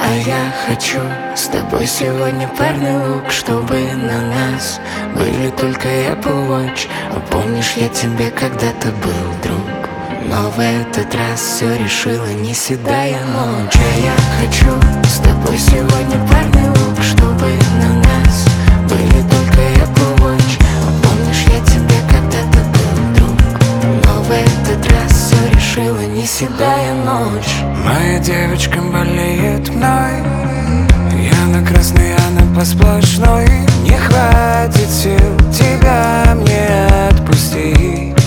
А я хочу с тобой сегодня парный лук, чтобы на нас были только Apple Watch. А помнишь, я тебе когда-то был друг, но в этот раз все решила не седая ночь. А я хочу с тобой сегодня парный лук, чтобы на нас были только Apple Watch. А помнишь, я тебе когда-то был друг, но в этот раз все решила не седая ночь. Моя девочка болеет мной, я на красной, она по сплошной. Не хватит сил тебя мне отпустить.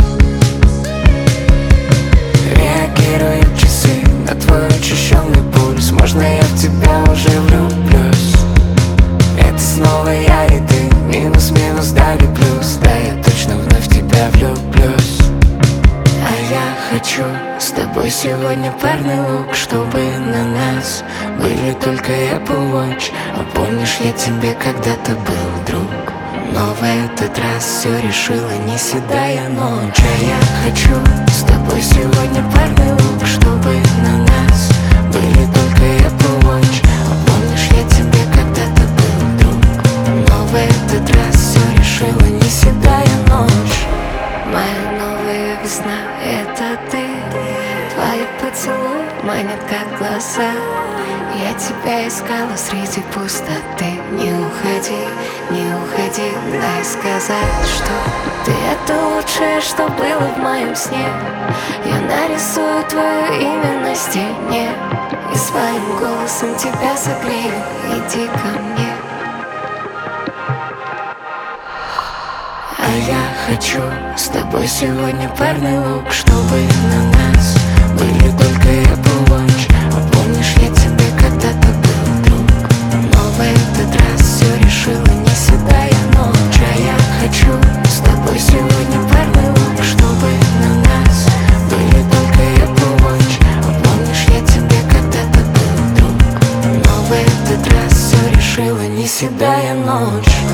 Реагируют часы на твой учащенный пульс. Можно я в тебя уже влюблюсь? Это снова я и ты, минус-минус дали плюс. Да, я точно вновь в тебя влюблюсь. А я хочу с тобой сегодня парный лук, чтобы на нас были только Apple Watch. А помнишь, я тебе когда-то был друг, но в этот раз все решила не седая ночь. А я хочу с тобой сегодня парный лук, чтобы на нас были только Apple Watch. А помнишь, я тебе когда-то был друг, но в этот раз все решила не седая ночь. Моя новая весна — это ты. Твои поцелуи манят как глаза. Я тебя искала среди пустоты. Не уходи, не уходи, дай сказать, что ты — это лучшее, что было в моем сне. Я нарисую твое имя на стене и своим голосом тебя согрею. Иди ко мне. А я хочу с тобой сегодня парный лук, чтобы на нас были только Apple Watch. А помнишь, я тебе когда-то был друг, но в этот раз все решила не седая ночь. А я хочу с тобой сегодня парный лук, чтобы на нас были только Apple Watch. А помнишь, я тебе когда-то был друг, но в этот раз все решила не седая ночь.